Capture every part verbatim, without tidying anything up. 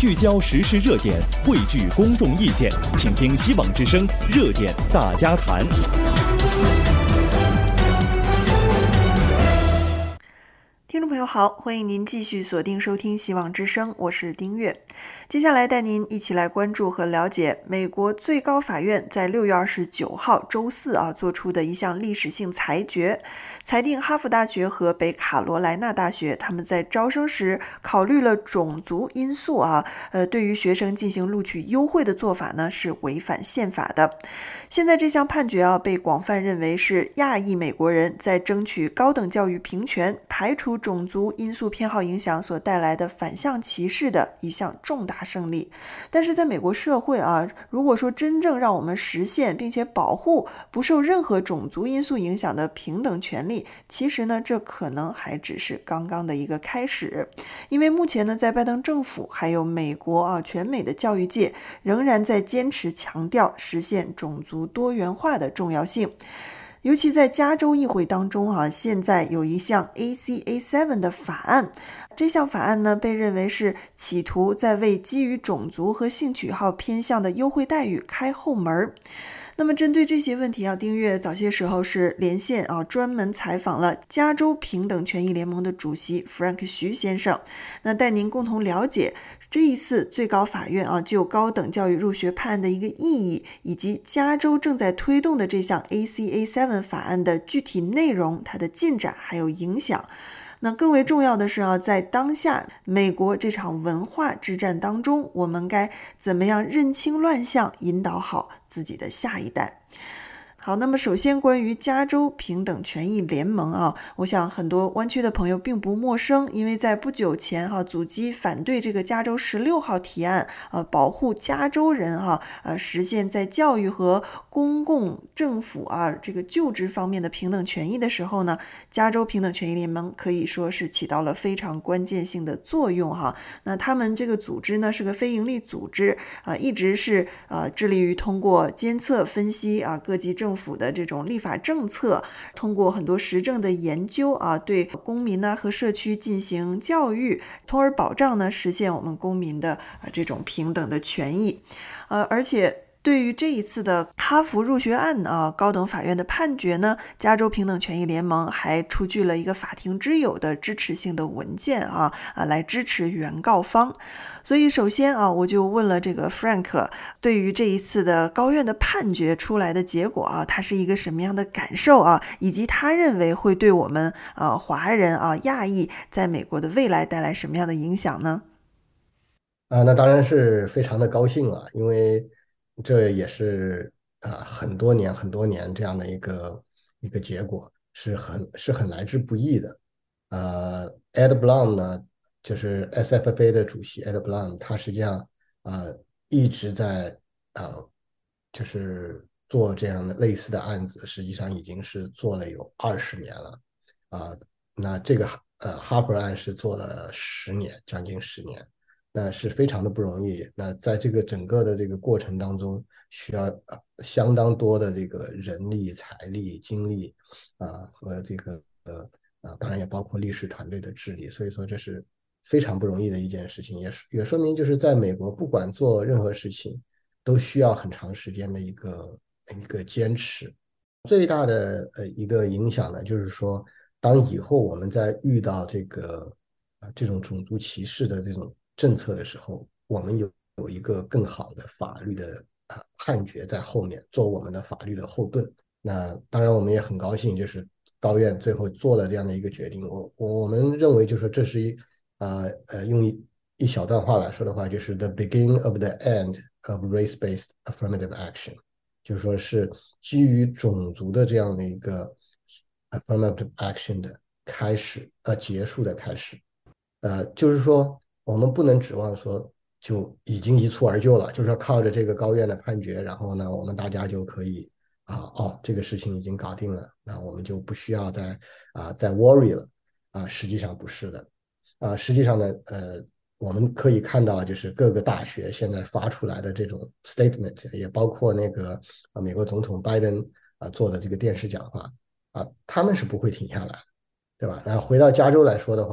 聚焦时事热点，汇聚公众意见，请听希望之声热点大家谈。 听众朋友好，欢迎您继续锁定收听希望之声，我是丁月。接下来带您一起来关注和了解美国最高法院在六月二十九号周四啊做出的一项历史性裁决，裁定哈佛大学和北卡罗来纳大学他们在招生时考虑了种族因素啊，呃，对于学生进行录取优惠的做法呢是违反宪法的。现在这项判决啊被广泛认为是亚裔美国人在争取高等教育平权、排除种族因素偏好影响所带来的反向歧视的一项重大胜利。但是在美国社会啊，如果说真正让我们实现并且保护不受任何种族因素影响的平等权利，其实呢这可能还只是刚刚的一个开始。因为目前呢在拜登政府还有美国啊全美的教育界仍然在坚持强调实现种族多元化的重要性。尤其在加州议会当中啊，现在有一项 A C A 七 的法案，这项法案呢被认为是企图在为基于种族和性取好偏向的优惠待遇开后门。那么针对这些问题啊，丁月早些时候是连线啊，专门采访了加州平等权益联盟的主席 Frank 徐先生，那带您共同了解这一次最高法院啊就高等教育入学判案的一个意义，以及加州正在推动的这项 A C A 七 法案的具体内容、它的进展还有影响。那更为重要的是啊，在当下美国这场文化之战当中，我们该怎么样认清乱象，引导好自己的下一代。好，那么首先关于加州平等权益联盟啊，我想很多湾区的朋友并不陌生，因为在不久前哈、啊，阻击反对这个加州十六号提案，呃，保护加州人哈、啊，呃，实现在教育和公共政府啊这个就职方面的平等权益的时候呢，加州平等权益联盟可以说是起到了非常关键性的作用哈。那他们这个组织呢是个非营利组织啊，一直是呃致力于通过监测分析啊各级政府政府的这种立法政策，通过很多实证的研究啊，对公民呢和社区进行教育，从而保障呢实现我们公民的啊这种平等的权益。呃，而且对于这一次的哈佛入学案啊，高等法院的判决呢，加州平等权益联盟还出具了一个法庭之友的支持性的文件啊啊，来支持原告方。所以首先啊，我就问了这个 Frank， 对于这一次的高院的判决出来的结果啊，他是一个什么样的感受啊，以及他认为会对我们啊华人啊亚裔在美国的未来带来什么样的影响呢？ 啊，那当然是非常的高兴了，因为这也是啊很多年很多年这样的一个一个结果，是很是很来之不易的。呃，Ed Blum 呢，就是 S F F A 的主席 Ed Blum，他实际上啊一直在啊就是做这样的类似的案子，实际上已经是做了有二十年了啊。那这个呃哈珀案是做了十年，将近十年。那是非常的不容易。那在这个整个的这个过程当中，需要啊相当多的这个人力、财力、精力啊和这个呃啊，当然也包括律师团队的智力。所以说这是非常不容易的一件事情，也也说明就是在美国，不管做任何事情，都需要很长时间的一个一个坚持。最大的呃一个影响呢，就是说，当以后我们在遇到这个啊、呃、这种种族歧视的这种政策的时候，我们有有一个更好的法律的啊、呃、判决在后面做我们的法律的后盾。那当然，我们也很高兴，就是高院最后做了这样的一个决定。我我我们认为，就是这是一啊 呃, 呃用一一小段话来说的话，就是 the beginning of the end of race-based affirmative action。就是说是基于种族的这样的一个 affirmative action 的开始，呃，结束的开始。呃，就是说我们不能指望说就已经一蹴而就了，就是说靠着这个高院的判决，然后呢，我们大家就可以啊，哦，这个事情已经搞定了，那我们就不需要再啊再 worry 了啊，实际上不是的啊，实际上呢，呃。我们可以看到，就是各个大学现在发出来的这种 statement， 也包括那个啊美国总统拜登啊做的这个电视讲话啊，他们是不会停下来的，对吧？那回到加州来说的话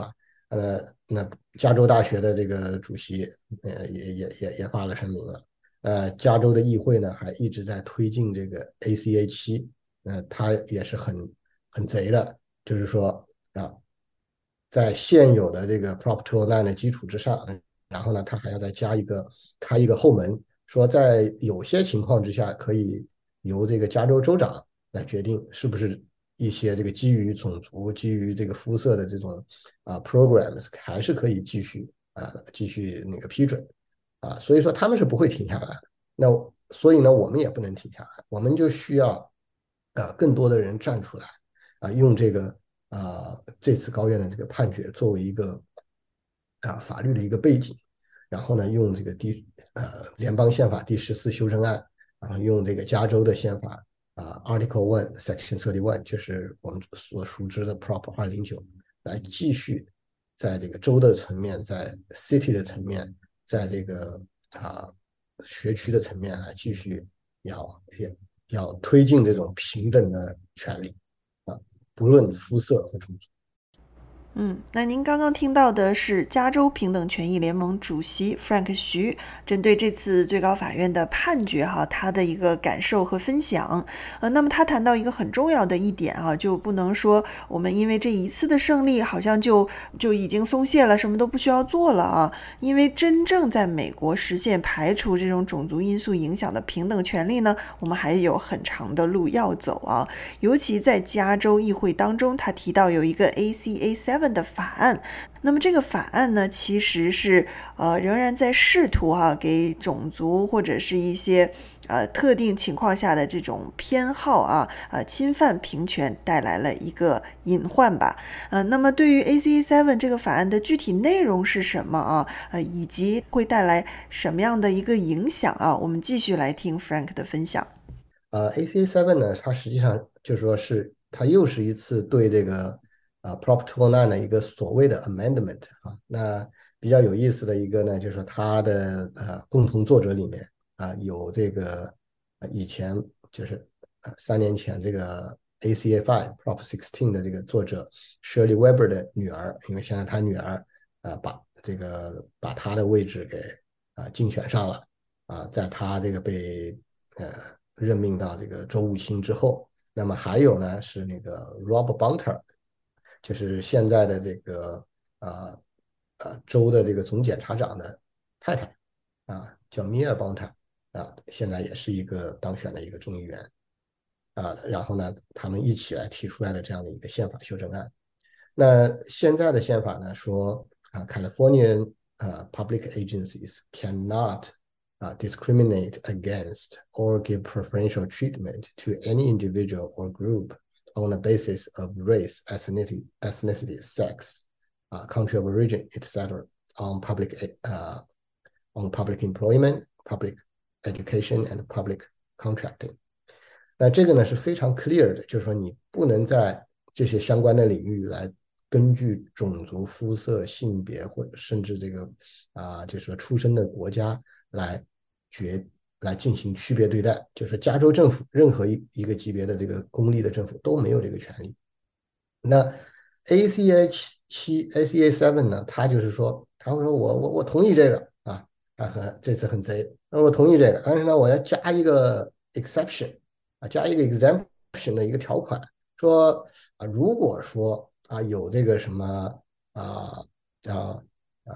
呃，那加州大学的这个主席，呃，也也也也发了声明了。呃，加州的议会呢，还一直在推进这个 A C A 七，呃，它也是很很贼的，就是说啊，在现有的这个 Prop two oh nine 的基础之上，然后呢，它还要再加一个开一个后门，说在有些情况之下，可以由这个加州州长来决定是不是一些这个基于种族、基于这个肤色的这种啊 programs 还是可以继续啊继续那个批准啊，所以说他们是不会停下来的。那所以呢，我们也不能停下来，我们就需要啊更多的人站出来啊，用这个啊这次高院的这个判决作为一个啊法律的一个背景，然后呢，用这个第呃联邦宪法第十四修正案，然后用这个加州的宪法啊 Article One Section Thirty One，就是我们所熟知的 Prop 二零九，来继续在这个州的层面，在 city 的层面，在这个啊学区的层面来继续要也要推进这种平等的权利啊，不论肤色和种族。 嗯，那您刚刚听到的是加州平等权益联盟主席 Frank 徐针对这次最高法院的判决哈，他的一个感受和分享。呃，那么他谈到一个很重要的一点啊，就不能说我们因为这一次的胜利，好像就就已经松懈了，什么都不需要做了啊。因为真正在美国实现排除这种种族因素影响的平等权利呢，我们还有很长的路要走啊。尤其在加州议会当中，他提到有一个 A C A seven的法案，那么这个法案呢，其实是呃仍然在试图哈、啊、给种族或者是一些呃特定情况下的这种偏好啊呃侵犯平权带来了一个隐患吧。呃，那么对于 A C A seven 这个法案的具体内容是什么啊？呃，以及会带来什么样的一个影响啊？我们继续来听 Frank 的分享。 呃，A C A seven 呢，它实际上就是说是它又是一次对这个啊、呃、Prop two oh nine 的一个所谓的 amendment 啊。那比较有意思的一个呢，就是说它的呃共同作者里面啊、呃、有这个、呃、以前就是啊、呃、三年前这个 A C A five Prop sixteen 的这个作者 Shirley Weber 的女儿，因为现在她女儿啊、呃、把这个把她的位置给啊、呃、竞选上了啊、在她这个被呃任命到这个州务卿之后，那么还有呢是那个 Rob Bonter，就是现在的这个啊啊州的这个总检察长的太太啊，叫米尔邦特啊，现在也是一个当选的一个众议员啊，然后呢，他们一起来提出来的这样的一个宪法修正案。那现在的宪法呢说啊，California 啊 public agencies cannot uh, discriminate against or give preferential treatment to any individual or group on the basis of race, ethnicity, ethnicity sex, uh, country of origin, et cetera, on public uh, on public employment, public education, and public contracting. 那这个呢是非常 clear 的，就是说你不能在这些相关的领域来根据种族、肤色、性别或者甚至这个啊、呃，就是说出生的国家来决来进行区别对待，就是加州政府任何一一个级别的这个公立的政府都没有这个权利。那 A C A 七 A C A seven 呢，他就是说他会说我我我同意这个啊，他很这次很贼，那我同意这个，但是呢我要加一个 exception 啊，加一个 exemption 的一个条款，说啊如果说啊有这个什么啊叫啊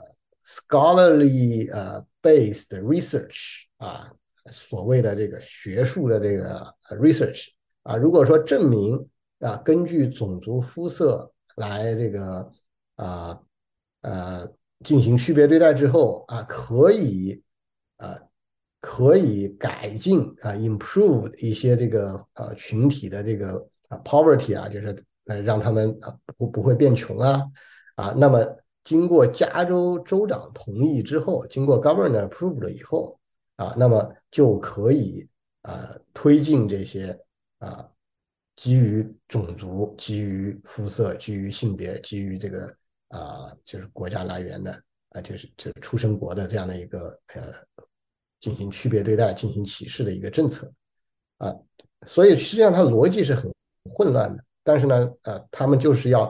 scholarly 呃 based research 啊，所谓的这个学术的这个 research 啊，如果说证明啊根据种族肤色来这个啊呃进行区别对待之后啊，可以啊可以改进啊 improve 一些这个呃群体的这个啊 poverty 啊，就是呃让他们啊不不会变穷啊啊，那么经过加州州长同意之后，经过 governor approve 了以后啊，那么就可以啊推进这些啊基于种族、基于肤色、基于性别、基于这个啊就是国家来源的啊就是就是出生国的这样的一个呃进行区别对待、进行歧视的一个政策啊，所以实际上它逻辑是很混乱的，但是呢，呃，他们就是要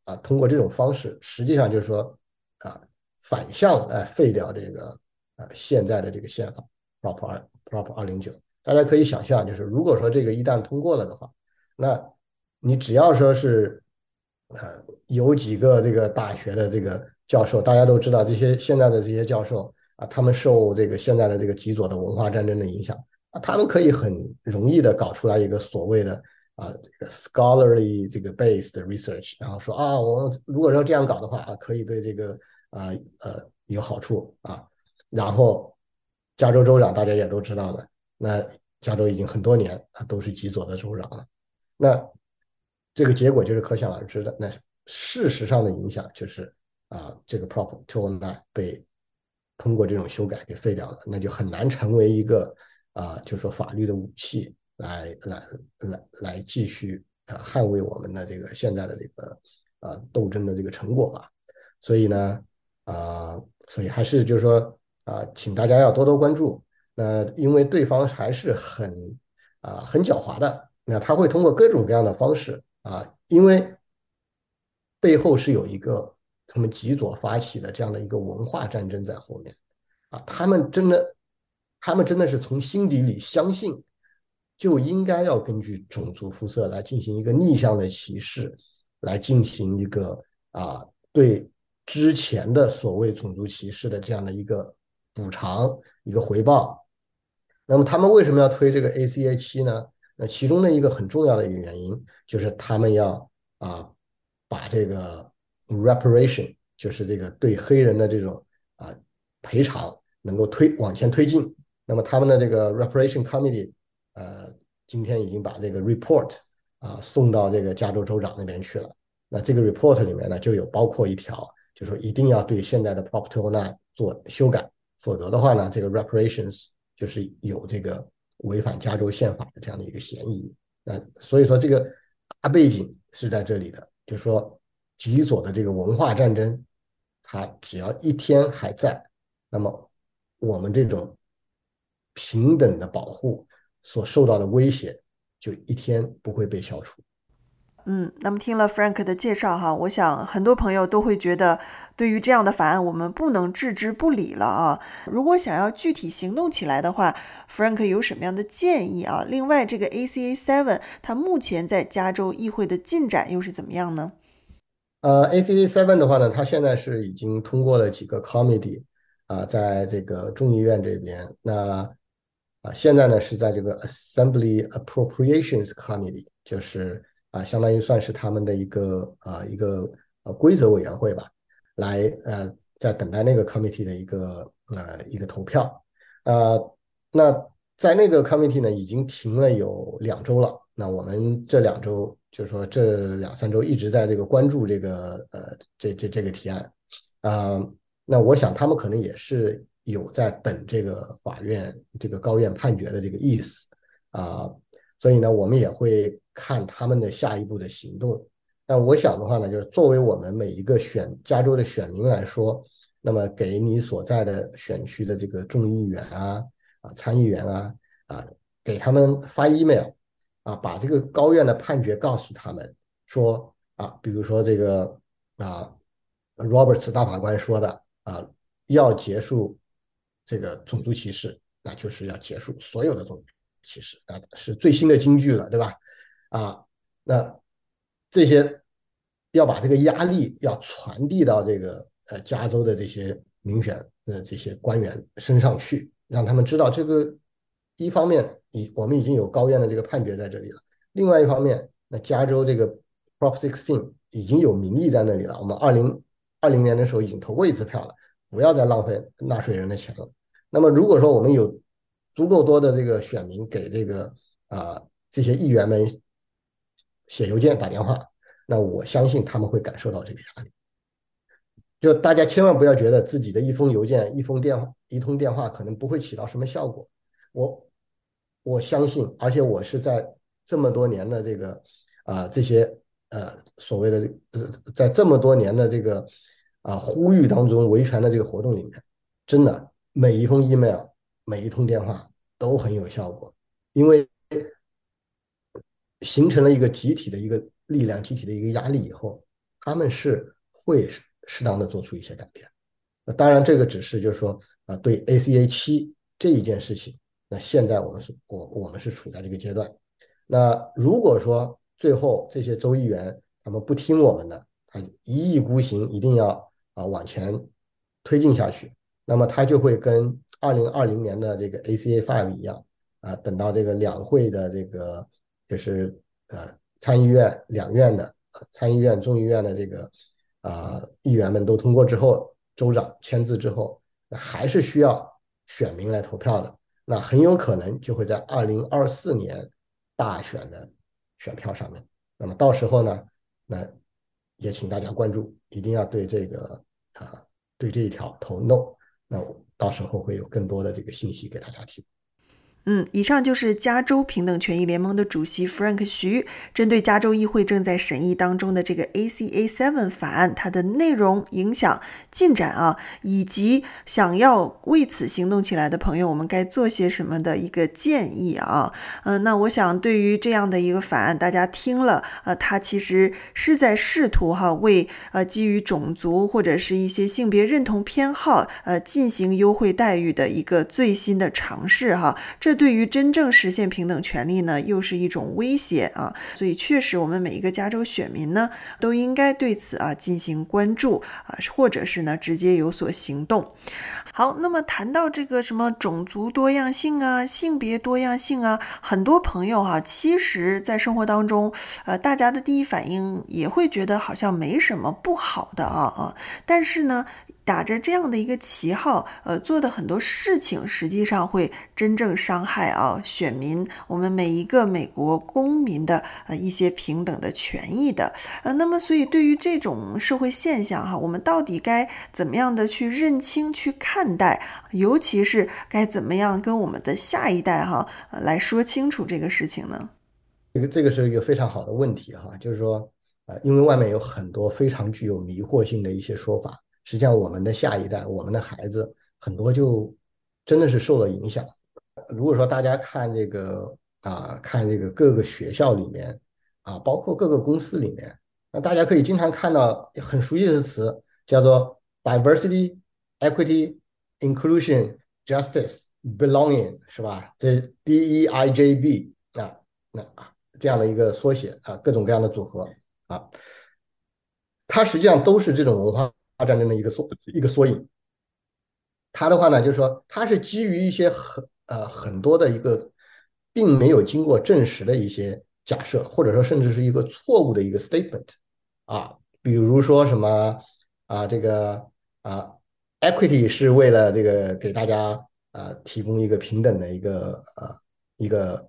啊通过这种方式，实际上就是说啊反向来废掉这个啊现在的这个宪法 Prop 二 Prop 二零九。大家可以想象，就是如果说这个一旦通过了的话，那你只要说是呃有几个这个大学的这个教授，大家都知道这些现在的这些教授啊，他们受这个现在的这个极左的文化战争的影响啊，他们可以很容易的搞出来一个所谓的啊这个 scholarly 这个 based research，然后说啊，我们如果说这样搞的话啊，可以对这个啊呃有好处啊，然后加州州长大家也都知道的，那加州已经很多年啊都是极左的州长了。那这个结果就是可想而知的。那事实上的影响就是啊，这个 Prop 二零九被通过这种修改给废掉了，那就很难成为一个啊，就是说法律的武器来来来来继续啊捍卫我们的这个现在的这个啊斗争的这个成果吧。所以呢啊，所以还是就是说啊，请大家要多多关注。那因为对方还是很啊很狡猾的，那他会通过各种各样的方式啊，因为背后是有一个他们极左发起的这样的一个文化战争在后面啊，他们真的，他们真的是从心底里相信，就应该要根据种族肤色来进行一个逆向的歧视，来进行一个啊对之前的所谓种族歧视的这样的一个补偿、一个回报。那么他们为什么要推这个 A C A 七呢？那其中的一个很重要的一个原因就是他们要啊把这个 reparation，就是这个对黑人的这种啊赔偿能够推往前推进。那么他们的这个 reparation committee 呃今天已经把这个 report 啊送到这个加州州长那边去了。那这个 report 里面呢就有包括一条，就是说一定要对现在的 Prop 二零九做修改，否则的话呢，这个 reparations 就是有这个违反加州宪法的这样的一个嫌疑。那所以说这个大背景是在这里的，就是说极左的这个文化战争，它只要一天还在，那么我们这种平等的保护所受到的威胁就一天不会被消除。 嗯，那么听了 Frank 的介绍哈，我想很多朋友都会觉得，对于这样的法案，我们不能置之不理了啊。如果想要具体行动起来的话 ，Frank 有什么样的建议啊？另外，这个 A C A 七它目前在加州议会的进展又是怎么样呢？ 呃，A C A 七的话呢，它现在是已经通过了几个 committee 啊、呃在这个众议院这边。那啊，现在呢是在这个 Assembly Appropriations Committee，就是啊，相当于算是他们的一个啊一个呃规则委员会吧，来呃在等待那个 committee 的一个呃一个投票。呃，那在那个 committee 呢已经停了有两周了。那我们这两周就是说这两三周一直在这个关注这个呃这这这个提案啊、呃那我想他们可能也是有在等这个法院这个高院判决的这个意思啊、呃所以呢，我们也会看他们的下一步的行动。但我想的话呢，就是作为我们每一个选加州的选民来说，那么给你所在的选区的这个众议员啊、啊参议员啊啊，给他们发 email 啊，把这个高院的判决告诉他们说啊，比如说这个啊，Roberts 大法官说的啊，要结束这个种族歧视，那就是要结束所有的种族歧视，啊，是最新的金句了，对吧？啊，那这些要把这个压力要传递到这个呃加州的这些民选的这些官员身上去，让他们知道这个一方面已我们已经有高院的这个判决在这里了，另外一方面，那加州这个 Prop 十六已经有民意在那里了，我们二零二零年的时候已经投过一次票了，不要再浪费纳税人的钱了。那么如果说我们有足够多的这个选民给这个啊、呃、这些议员们写邮件打电话，那我相信他们会感受到这个压力。就大家千万不要觉得自己的一封邮件、一封电话、一通电话可能不会起到什么效果。我我相信，而且我是在这么多年的这个啊、呃、这些呃所谓的呃在这么多年的这个啊、呃呼吁当中，维权的这个活动里面，真的每一封 email、每一通电话都很有效果，因为形成了一个集体的一个力量、集体的一个压力以后， 他们是会适当的做出一些改变。那当然，这个只是就是说啊，对 A C A 七这一件事情，那现在我们是我我们是处在这个阶段。那如果说最后这些州议员他们不听我们的，他一意孤行，一定要啊往前推进下去，那么他就会跟二零二零年的这个 A C A 五 一样啊，等到这个两会的这个就是呃参议院两院的、呃、参议院众议院的这个啊、呃、议员们都通过之后，州长签字之后，还是需要选民来投票的。那很有可能就会在二零二四年大选的选票上面。那么到时候呢，那也请大家关注，一定要对这个啊、呃、对这一条投 no。那到时候会有更多的这个信息给大家提供。 嗯，以上就是加州平等权益联盟的主席 Frank 徐针对加州议会正在审议当中的这个 A C A 七 法案，它的内容、影响、进展啊，以及想要为此行动起来的朋友，我们该做些什么的一个建议啊。嗯、呃，那我想对于这样的一个法案，大家听了，呃，它其实是在试图哈为呃基于种族或者是一些性别认同偏好呃进行优惠待遇的一个最新的尝试哈。这对于真正实现平等权利呢，又是一种威胁啊！所以确实，我们每一个加州选民呢，都应该对此啊进行关注啊，或者是呢直接有所行动。好，那么谈到这个什么种族多样性啊、性别多样性啊，很多朋友哈、啊，其实在生活当中，呃，大家的第一反应也会觉得好像没什么不好的啊啊，但是呢，打着这样的一个旗号，呃，做的很多事情，实际上会真正伤害啊选民，我们每一个美国公民的呃一些平等的权益的。呃，那么所以对于这种社会现象哈，我们到底该怎么样的去认清、去看待，尤其是该怎么样跟我们的下一代哈、呃、来说清楚这个事情呢？ 这个这个是一个非常好的问题哈，就是说，呃，因为外面有很多非常具有迷惑性的一些说法，实际上我们的下一代，我们的孩子很多就真的是受了影响。如果说大家看这个啊，看这个各个学校里面啊，包括各个公司里面，那大家可以经常看到很熟悉的词，叫做 diversity、equity、inclusion、justice、belonging，是吧？这 D E I J B 啊，那这样的一个缩写啊，各种各样的组合啊，它实际上都是这种文化战争的一个缩一个缩影。它的话呢，就是说它是基于一些很呃很多的一个并没有经过证实的一些假设，或者说甚至是一个错误的一个 statement 啊，比如说什么啊这个啊 equity 是为了这个给大家啊提供一个平等的一个呃一个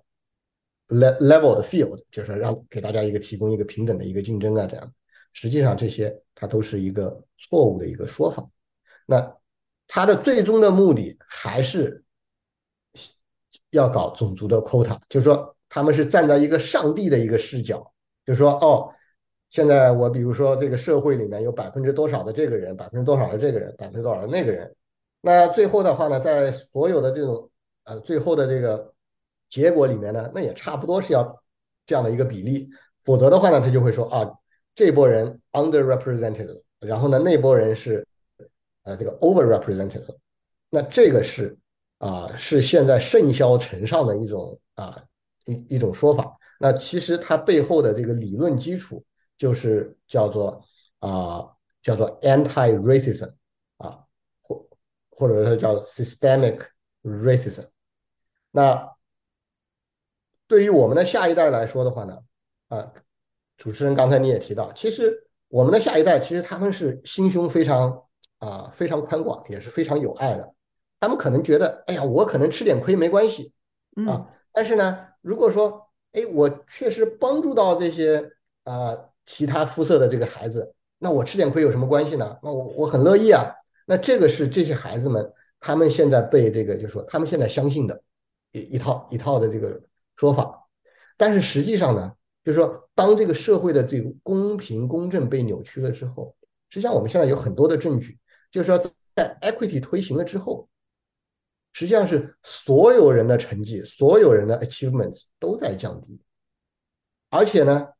level 的 field，就是让给大家一个提供一个平等的一个竞争啊这样，实际上这些它都是一个错误的一个说法。那他的最终的目的还是要搞种族的 quota， 就是说他们是站在一个上帝的一个视角，就是说哦，现在我比如说这个社会里面有百分之多少的这个人，百分之多少的这个人，百分之多少的那个人，那最后的话呢，在所有的这种呃最后的这个结果里面呢，那也差不多是要这样的一个比例，否则的话呢，他就会说啊，这波人 underrepresented， 然后呢那波人是呃这个 overrepresented， 那这个是啊、呃、是现在甚嚣尘上的一种啊、呃、一一种说法。那其实它背后的这个理论基础就是叫做啊、呃、叫做 anti-racism 啊或或者是叫 systemic racism。那对于我们的下一代来说的话呢，啊，主持人刚才你也提到，其实我们的下一代其实他们是心胸非常啊非常宽广，也是非常有爱的。他们可能觉得，哎呀，我可能吃点亏没关系嗯。 啊，但是呢，如果说，哎，我确实帮助到这些啊其他肤色的这个孩子，那我吃点亏有什么关系呢？那我我很乐意啊。那这个是这些孩子们他们现在被这个，就是说他们现在相信的一一套一套的这个说法。但是实际上呢，就是说，当这个社会的这个公平公正被扭曲了之后，实际上我们现在有很多的证据，就是说在 equity 推行了之后，实际上是所有人的成绩、所有人的 achievements 都在降低，而且呢，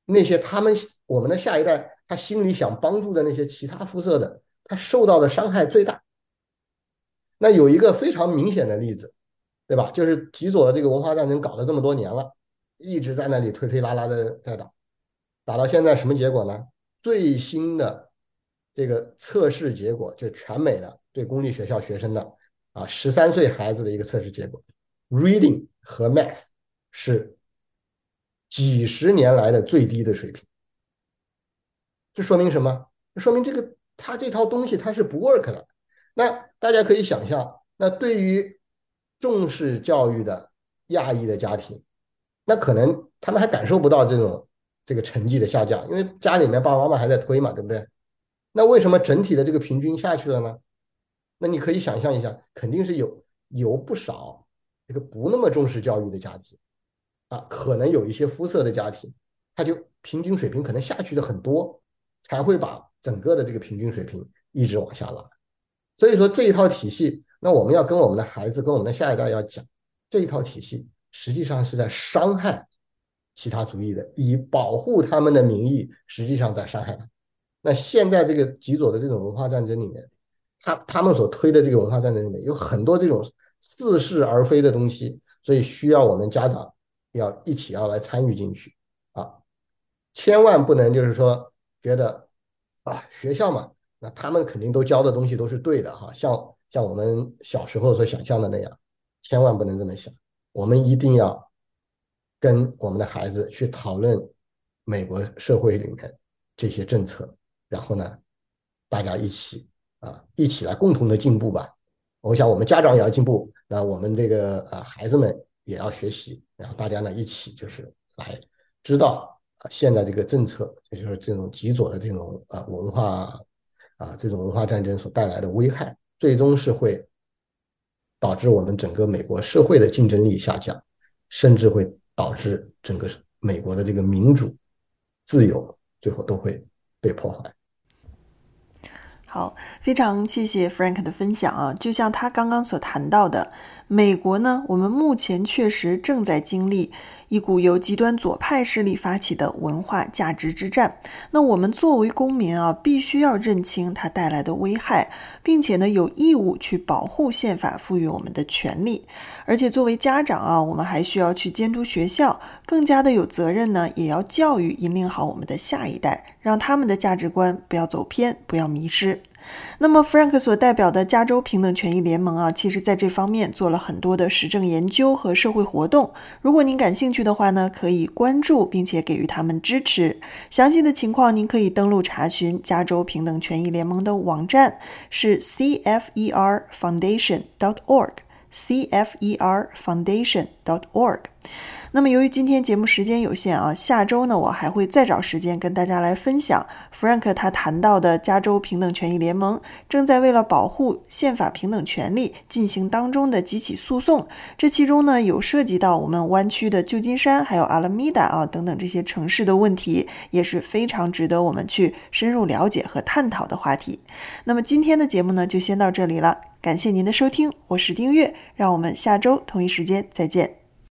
那些他们我们的下一代他心里想帮助的那些其他肤色的，他受到的伤害最大。那有一个非常明显的例子，对吧？就是极左的这个文化战争搞了这么多年了，一直在那里推推拉拉的在打，打到现在什么结果呢？最新的这个测试结果，就全美的对公立学校学生的啊十三岁孩子的一个测试结果 ，reading 和 math 是几十年来的最低的水平。这说明什么？这说明这个他这套东西它是不 work 的。那大家可以想象，那对于重视教育的亚裔的家庭，那可能他们还感受不到这种这个成绩的下降，因为家里面爸爸妈妈还在推嘛，对不对？那为什么整体的这个平均下去了呢？那你可以想象一下，肯定是有有不少这个不那么重视教育的家庭啊，可能有一些肤色的家庭，他就平均水平可能下去的很多，才会把整个的这个平均水平一直往下拉。所以说这一套体系，那我们要跟我们的孩子、跟我们的下一代要讲，这一套体系实际上是在伤害其他族裔的，以保护他们的名义，实际上在伤害他。那现在这个极左的这种文化战争里面，他他们所推的这个文化战争里面有很多这种似是而非的东西，所以需要我们家长要一起要来参与进去啊，千万不能就是说觉得啊学校嘛。那他们肯定都教的东西都是对的哈，像像我们小时候所想象的那样，千万不能这么想。我们一定要跟我们的孩子去讨论美国社会里面这些政策，然后呢，大家一起啊，一起来共同的进步吧。我想我们家长也要进步，那我们这个啊孩子们也要学习，然后大家呢一起就是来知道啊现在这个政策，也就是这种极左的这种啊文化。啊，这种文化战争所带来的危害，最终是会导致我们整个美国社会的竞争力下降，甚至会导致整个美国的这个民主、自由，最后都会被破坏。 好，非常谢谢 Frank 的分享啊！就像他刚刚所谈到的，美国呢，我们目前确实正在经历一股由极端左派势力发起的文化价值之战。那我们作为公民啊，必须要认清它带来的危害，并且呢，有义务去保护宪法赋予我们的权利。而且作为家长啊，我们还需要去监督学校，更加的有责任呢，也要教育引领好我们的下一代，让他们的价值观不要走偏，不要迷失。那么 Frank 所代表的加州平等权益联盟啊，其实在这方面做了很多的实证研究和社会活动。如果您感兴趣的话呢，可以关注并且给予他们支持。详细的情况您可以登录查询加州平等权益联盟的网站，是 c f e r foundation dot org c f e r foundation dot org。那么由于今天节目时间有限啊，下周呢我还会再找时间跟大家来分享 Frank 他谈到的加州平等权益联盟正在为了保护宪法平等权利进行当中的几起诉讼，这其中呢有涉及到我们湾区的旧金山还有阿拉米达啊等等这些城市的问题，也是非常值得我们去深入了解和探讨的话题。那么今天的节目呢就先到这里了，感谢您的收听，我是丁月，让我们下周同一时间再见。